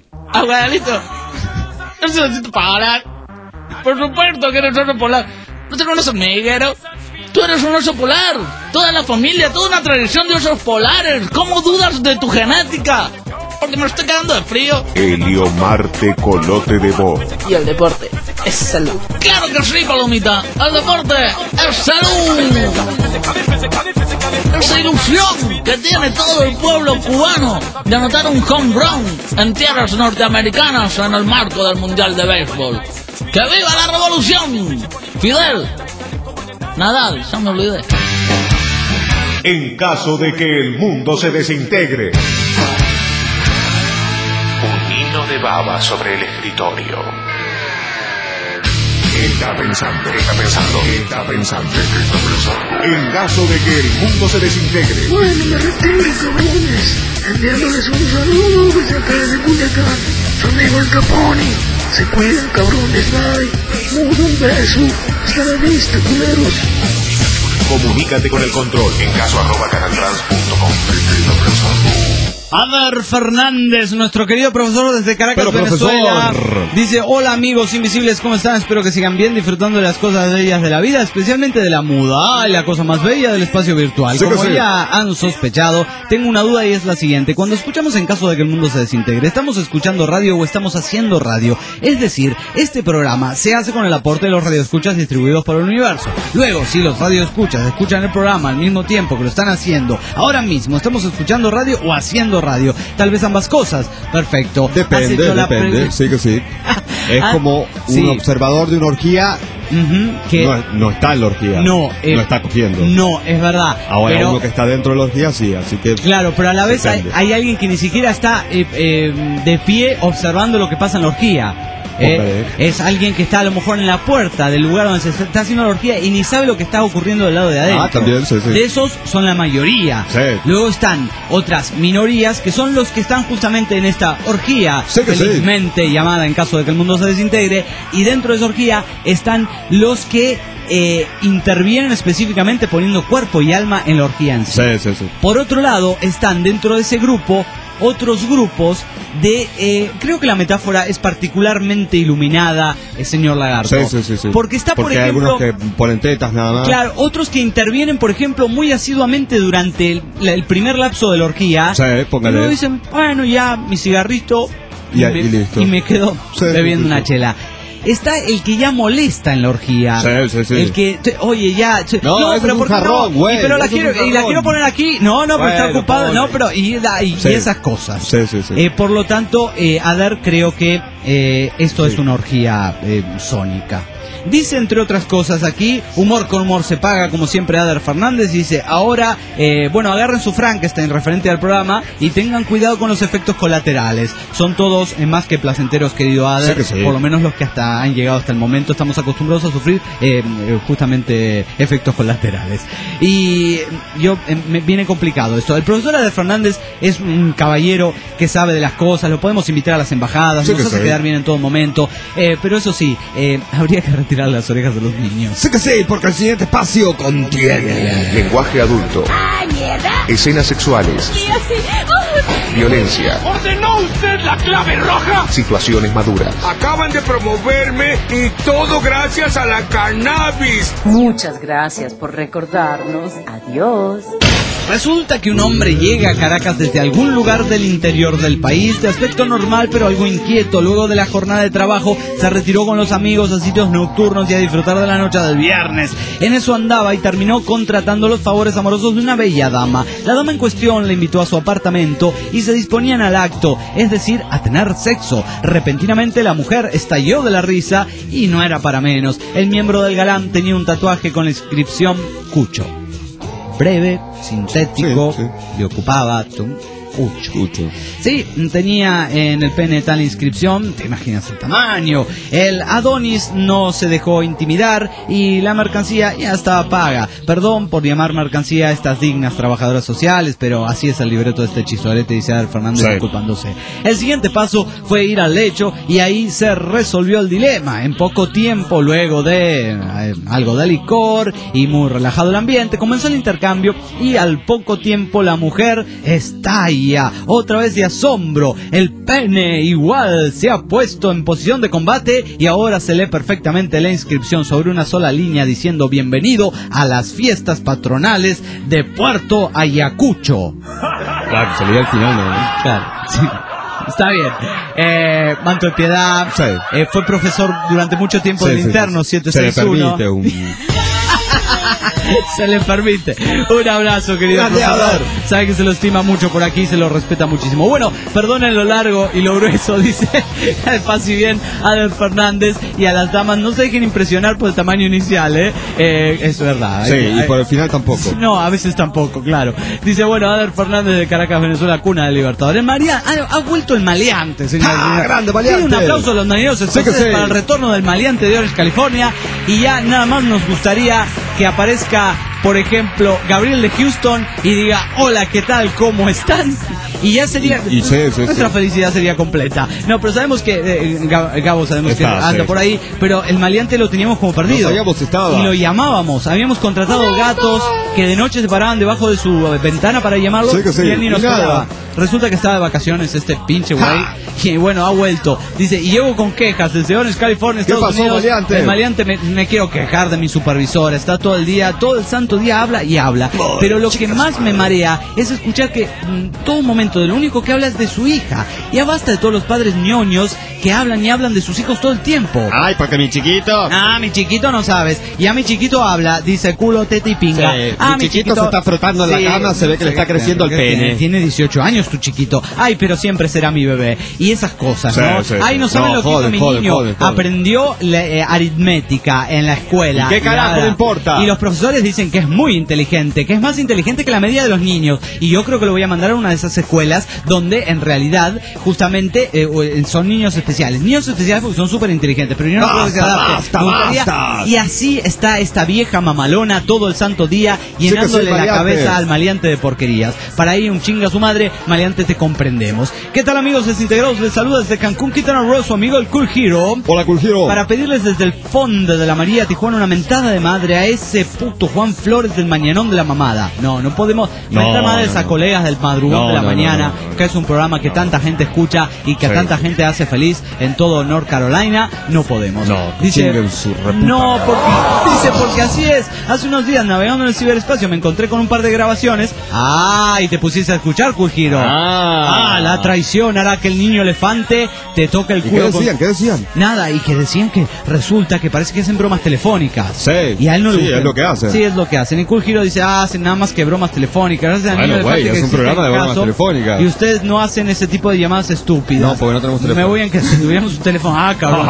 ¿eres un oso polar? Por supuesto que eres un oso polar. ¿No eres un oso hormiguero? Tú eres un oso polar. Toda la familia, toda una tradición de osos polares. ¿Cómo dudas de tu genética? Porque me estoy quedando de frío. Eliomar Tecolote de voz. Y el deporte es salud. ¡Claro que sí, palomita! ¡El deporte es salud! Esa ilusión que tiene todo el pueblo cubano de anotar un home run en tierras norteamericanas en el marco del Mundial de Béisbol. ¡Que viva la revolución! Fidel, Nadal, ya me olvidé. En caso de que el mundo se desintegre. Un hilo de baba sobre el escritorio. Está pensando. En caso de que el mundo se desintegre. Bueno, me retiro, cabrones. Enviándoles un saludo desde acá de Culiacán. Su amigo el Capone. Se cuidan, cabrones. Bye. Un beso. Hasta la vista, culeros. Comunícate con el control en caso @canaltrans.com. Ader Fernández, nuestro querido profesor desde Caracas, Venezuela, dice: hola amigos invisibles, ¿cómo están? Espero que sigan bien, disfrutando de las cosas bellas de la vida, especialmente de la muda. Ay, la cosa más bella del espacio virtual. Sí, como ya han sospechado, tengo una duda y es la siguiente: cuando escuchamos En caso de que el mundo se desintegre, ¿estamos escuchando radio o estamos haciendo radio? Es decir, este programa se hace con el aporte de los radioescuchas distribuidos por el universo. Luego, si los radioescuchas escuchan el programa al mismo tiempo que lo están haciendo, ahora mismo, ¿estamos escuchando radio o haciendo radio? Tal vez ambas cosas. Perfecto. Depende, sí que sí. Es como un observador de una orgía. Que no está en la orgía. No está cogiendo. No, es verdad. Ahora pero uno que está dentro de la orgía sí, así que... Claro, pero a la vez hay alguien que ni siquiera está de pie observando lo que pasa en la orgía. Es alguien que está a lo mejor en la puerta del lugar donde se está haciendo la orgía y ni sabe lo que está ocurriendo del lado de adentro. También, sí. De esos son la mayoría. Sí. Luego están otras minorías que son los que están justamente en esta orgía, felizmente llamada En caso de que el mundo se desintegre, y dentro de esa orgía están los que intervienen específicamente poniendo cuerpo y alma en la orgía en sí. Sí. Por otro lado, están dentro de ese grupo otros grupos de... creo que la metáfora es particularmente iluminada, señor Lagarto. Sí. Porque hay algunos que ponen tetas nada más. Claro, otros que intervienen, por ejemplo, muy asiduamente durante el primer lapso de la orgía. Sí, póngale. Y luego dicen, bueno, ya, mi cigarrito... Y listo. Y me quedo bebiendo una chela. Está el que ya molesta en la orgía. Sí. El que, oye, ya... No, pero es un jarrón, güey. Pero la quiero poner aquí. No, pero está ocupado. No, pero... Y esas cosas. Sí. Por lo tanto, Ader, creo que esto es una orgía sónica. Dice, entre otras cosas aquí, humor con humor se paga, como siempre, Ader Fernández. Dice, ahora, agarren su Frankenstein referente al programa y tengan cuidado con los efectos colaterales. Son todos más que placenteros, querido Ader. Sí. Por lo menos los que han llegado hasta el momento. Estamos acostumbrados a sufrir justamente efectos colaterales. Y me viene complicado esto. El profesor Ader Fernández es un caballero que sabe de las cosas. Lo podemos invitar a las embajadas. Nos hace quedar bien en todo momento. Pero eso sí, habría que retirar las orejas de los niños. Sí que sí, porque el siguiente espacio contiene lenguaje adulto, escenas sexuales, violencia. ¿Ordenó usted la clave roja? Situaciones maduras. Acaban de promoverme y todo gracias a la cannabis. Muchas gracias por recordarnos. Adiós. Resulta que un hombre llega a Caracas desde algún lugar del interior del país, de aspecto normal pero algo inquieto. Luego de la jornada de trabajo se retiró con los amigos a sitios nocturnos y a disfrutar de la noche del viernes. En eso andaba y terminó contratando los favores amorosos de una bella dama. La dama en cuestión le invitó a su apartamento y se disponían al acto, es decir, a tener sexo. Repentinamente la mujer estalló de la risa y no era para menos. El miembro del galán tenía un tatuaje con la inscripción Cucho. Breve, sintético, le ocupaba Cucho. Sí, tenía en el pene tal inscripción, te imaginas el tamaño. El Adonis no se dejó intimidar y la mercancía ya estaba paga. Perdón por llamar mercancía a estas dignas trabajadoras sociales, pero así es el libreto de este hechizoarete, dice Ader Fernández, disculpándose. El siguiente paso fue ir al lecho y ahí se resolvió el dilema. En poco tiempo, luego de algo de licor y muy relajado el ambiente, comenzó el intercambio y al poco tiempo la mujer estalla. Otra vez de asombro, el pene igual se ha puesto en posición de combate y ahora se lee perfectamente la inscripción sobre una sola línea diciendo: bienvenido a las fiestas patronales de Puerto Ayacucho. Claro, se leía al final, ¿no? Claro, sí. Está bien. Manto de Piedad. Fue profesor durante mucho tiempo del interno 761. Se le permite se le permite. Un abrazo, querido profesor. Sabe que se lo estima mucho por aquí, se lo respeta muchísimo. Bueno, perdonen lo largo y lo grueso, dice el paz y bien Ader Fernández. Y a las damas no se dejen impresionar por el tamaño inicial, es verdad. Sí, y por el final tampoco. No, a veces tampoco, claro. Dice, bueno, Ader Fernández de Caracas, Venezuela, cuna del Libertadores. María ha vuelto el maleante, señor. Grande maleante. Un aplauso a los marineros escoceses para el retorno del maleante de Orange, California. Y ya nada más nos gustaría que aparezca, por ejemplo, Gabriel de Houston y diga: hola, ¿qué tal? ¿Cómo están? y ya sería nuestra felicidad sería completa. No, pero sabemos que Gabo que anda por ahí, pero el maleante lo teníamos como perdido. No sabíamos si estaba. Y lo llamábamos. Habíamos contratado gatos que de noche se paraban debajo de su ventana para llamarlo y él ni nos pelaba. Resulta que estaba de vacaciones este pinche güey. Y bueno, ha vuelto. Dice, y llevo con quejas desde Orange, California, Estados Unidos. Maleante? El maleante me quiero quejar de mi supervisora. Está todo el día, todo el santo día habla y habla. Pero lo que más me marea es escuchar que todo momento de lo único que habla es de su hija. Ya basta de todos los padres ñoños que hablan y hablan de sus hijos todo el tiempo. Ay, porque mi chiquito. Mi chiquito no sabes. Ya mi chiquito habla, dice culo, teta y pinga. Sí, mi chiquito se está frotando en la cama, se ve que le está creciendo el pene. Tiene 18 años tu chiquito. Ay, pero siempre será mi bebé. Y esas cosas, ¿no? Ay, no saben lo que hizo mi niño. Aprendió aritmética en la escuela. ¿Qué carajo le importa? Y los profesores dicen que es muy inteligente, que es más inteligente que la media de los niños. Y yo creo que lo voy a mandar a una de esas escuelas donde en realidad justamente son niños especiales. Niños especiales porque son súper inteligentes, pero yo no creo que se adapte. Basta. Y así está esta vieja mamalona todo el santo día llenándole la cabeza al maleante de porquerías. Para ir un chinga a su madre, maleante, te comprendemos. ¿Qué tal, amigos desintegrados? Les saluda desde Cancún, Quintana Roo, su amigo el Cool Hero. Hola, Cool Hero. Para pedirles desde el fondo de la María Tijuana una mentada de madre a ese puto Juan Flores del Mañanón de la Mamada. No podemos mentar madres a colegas del madrugón de la mañana, que es un programa que tanta gente escucha y que a tanta gente hace feliz en todo North Carolina. No podemos. Dice, porque así es. Hace unos días navegando en el ciberespacio me encontré con un par de grabaciones. Y te pusiste a escuchar, Cool Hero. La traición hará que el niño elefante te toque el culo. ¿Qué decían? Nada, y que decían que resulta que parece que hacen bromas telefónicas. Sí. Y a él no le gusta. Es lo que hacen. Sí, es lo que hacen. Y Cool Hero dice, hacen nada más que bromas telefónicas. Bueno, güey, es un programa de bromas telefónicas. Y ustedes no hacen ese tipo de llamadas estúpidas. No, porque no tenemos teléfono. Me voy en que si tuviéramos un teléfono, cabrón.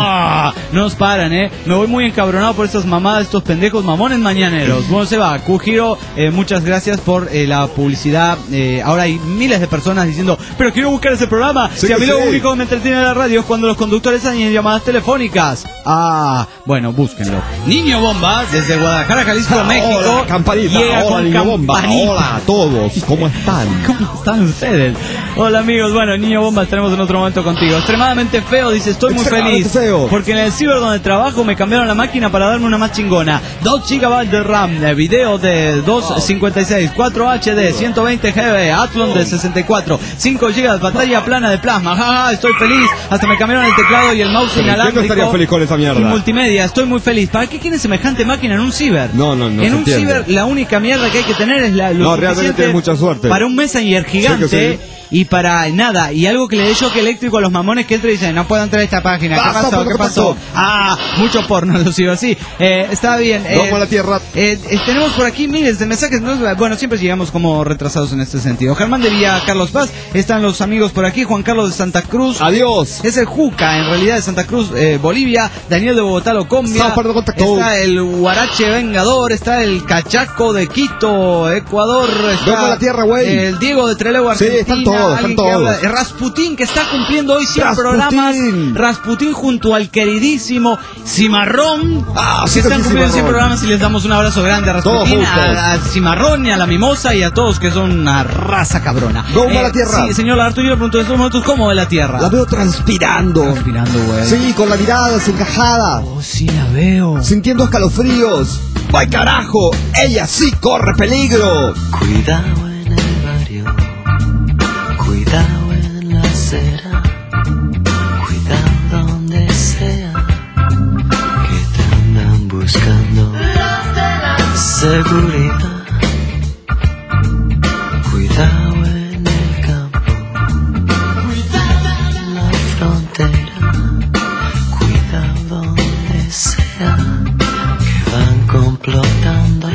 No nos paran, Me voy muy encabronado por estas mamadas, estos pendejos mamones mañaneros. Bueno, se va. Cool Hero, muchas gracias por la publicidad. Ahora hay miles de personas diciendo, pero quiero buscar ese programa. Si a mí lo único que me entretiene en la radio es cuando los conductores hacen llamadas telefónicas. Bueno, búsquenlo. Niño Bomba, desde Guadalajara, Jalisco, México. Hola, campanita. Hola, Niño Bomba. Hola a todos. ¿Cómo están? ¿Cómo están ustedes? Hola, amigos. Bueno, Niño Bomba, estaremos en otro momento contigo. Extremadamente feo, dice, estoy muy feliz. Porque en el ciber donde trabajo me cambiaron la máquina para darme una más chingona. 2 GB de RAM, video de 256, 4 HD, 120 GB, Athlon de 64, 5 GB de pantalla plana de plasma. Estoy feliz. Hasta me cambiaron el teclado y el mouse inalámbrico. ¿Quién no estaría feliz con esa mierda? Y multimedia, estoy muy feliz. ¿Para qué quieren semejante máquina en un ciber? No. En un ciber la única mierda que hay que tener es realmente tienes mucha suerte. Para un Messenger gigante. Y para nada, y algo que le dé shock eléctrico a los mamones que entran y dicen, no puedo entrar a esta página. ¿Qué pasó? Mucho porno, lo sigo así. Está bien. Vamos a la tierra. Tenemos por aquí miles de mensajes. Bueno, siempre llegamos como retrasados en este sentido. Germán de Villa Carlos Paz, están los amigos por aquí. Juan Carlos de Santa Cruz. Adiós. Es el Juca, en realidad, de Santa Cruz, Bolivia. Daniel de Bogotá, Locombia. Está el Huarache Vengador. Está el Cachaco de Quito, Ecuador. Está Vamos a la tierra, güey. El Diego de Trelew, Argentina. Sí, están todos. Rasputín, que está cumpliendo hoy 100 programas. Rasputín junto al queridísimo Cimarrón, que están cumpliendo 100 programas, y les damos un abrazo grande a Rasputín, a Cimarrón y a la Mimosa y a todos que son una raza cabrona. ¿Cómo va la tierra? Sí, señor Lagarto, yo le pregunto en estos momentos, ¿cómo va la tierra? La veo transpirando. Güey. Sí, con la mirada desencajada. Sí, la veo. Sintiendo escalofríos. ¡Ay, carajo! ¡Ella sí corre peligro! Cuidado en el barrio. Cuidado en la acera, cuidado donde sea, que te andan buscando. Seguridad, cuidado en el campo, cuidado en la frontera, cuidado donde sea, que van complotando.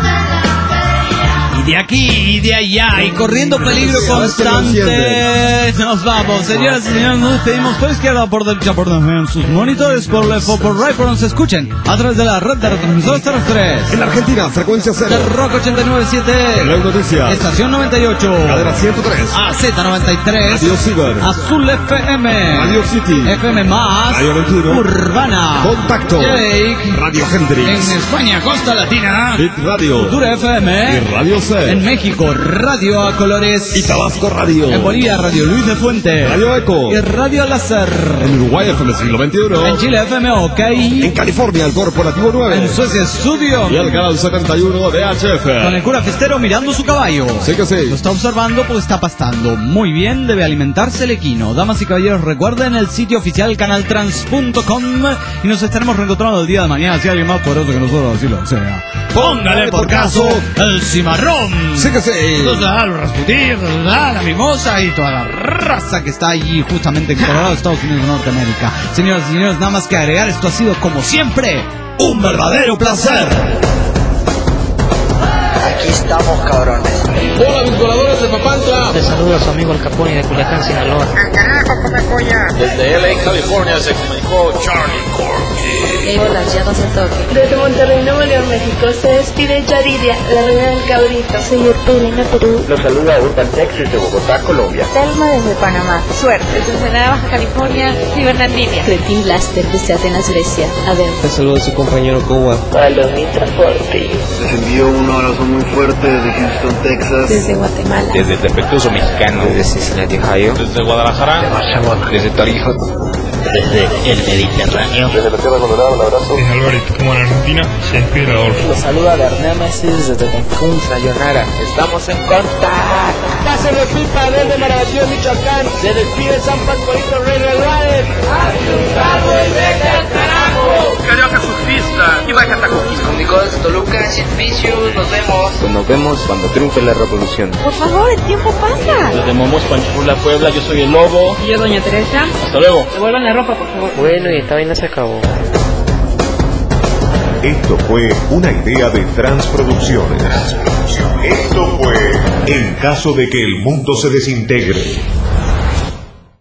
De aquí y de allá y corriendo peligro constante. Nos vamos, señoras y señores, nos despedimos por izquierda, por derecha, por en sus monitores, por left o por right, por donde se escuchen a través de la red de retransmisores terrestres. En Argentina, frecuencia 0 del Rock 89.7, La Noticia, Estación 98, Cadena 103, AZ93, Radio Ciber, Azul FM, Radio City, FM Más, Radio Aventura, Urbana, Contacto, Jake, Radio Hendrix, en España, Costa Latina, Bit Radio, Cultura FM y Radio C. En En México, Radio A Colores. Y Tabasco Radio. En Bolivia, Radio Luis de Fuente. Radio Eco. Y Radio Láser. En Uruguay, FM Siglo XXI. En Chile, FM OK. En California, el Corporativo 9. En Suecia, Estudio. Y el canal 71 de HF. Con el cura festero mirando su caballo. Sí que sí. Lo está observando porque está pastando. Muy bien, debe alimentarse el equino. Damas y caballeros, recuerden el sitio oficial canaltrans.com y nos estaremos reencontrando el día de mañana si alguien más poderoso que nosotros así lo sea. Póngale por caso el cimarrón. Sí que sí. Los Rasputín, la mimosa y toda la raza que está allí justamente en Colorado, Estados Unidos de Norteamérica. Señoras y señores, nada más que agregar, esto ha sido como siempre un verdadero placer. Aquí estamos, cabrones. Hola, mis voladores de Papantla. Te saluda su amigo el Capone de Culiacán, Sinaloa. ¡Al carajo, come polla! Desde LA, California, se comunicó Charlie Corky. Hola, ya no se toque. Desde Monterrey, Nuevo León, México, se despide Yaridia, la reina del cabrito. Soy Urpelina, Perú. Los saluda Urban Texas de Bogotá, Colombia. Telma desde Panamá. Suerte. Desde Ensenada, Baja California, Cibernandivia. Cretín Blaster desde Atenas, Grecia. Adel. Te saluda su compañero Kowa. Palomita Forti. Les envío un abrazo muy fuerte desde Houston, Texas. Desde Guatemala. Desde el defectuoso mexicano. Desde Cincinnati, Ohio. Desde Guadalajara. De Barcelona. Desde Tarija. Desde el Mediterráneo. Desde la Tierra Colorada, un abrazo. Desde Alvarito, como en Argentina, se despide Adolfo. Los saluda Bernémesis desde Cancún, Sayonara. Estamos en contacto. Pásenlo pipa desde Marabatío, Michoacán. Se despide San Pascualito Rey del Valle. ¡Hazte un cargo y vete al carajo! Carioca surfista y vaya Tacoquis. Comunicó desde Toluca, Cienficius, nos vemos. Pues nos vemos cuando triunfe la revolución. Por favor, el tiempo pasa. Desde Momos, Panchula, Puebla, yo soy el Lobo. Y yo, Doña Teresa. Hasta luego. Devuelvan la ropa, por favor. Bueno, y esta vaina se acabó. Esto fue una idea de Transproducciones. Esto fue En caso de que el mundo se desintegre.